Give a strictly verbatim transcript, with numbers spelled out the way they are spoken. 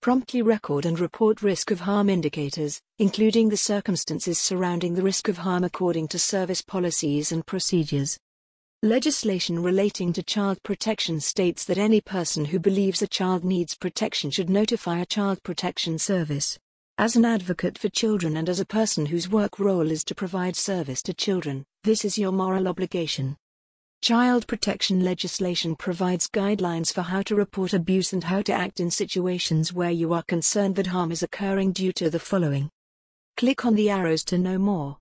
Promptly record and report risk of harm indicators, including the circumstances surrounding the risk of harm according to service policies and procedures. Legislation relating to child protection states that any person who believes a child needs protection should notify a child protection service. As an advocate for children and as a person whose work role is to provide service to children, this is your moral obligation. Child protection legislation provides guidelines for how to report abuse and how to act in situations where you are concerned that harm is occurring due to the following. Click on the arrows to know more.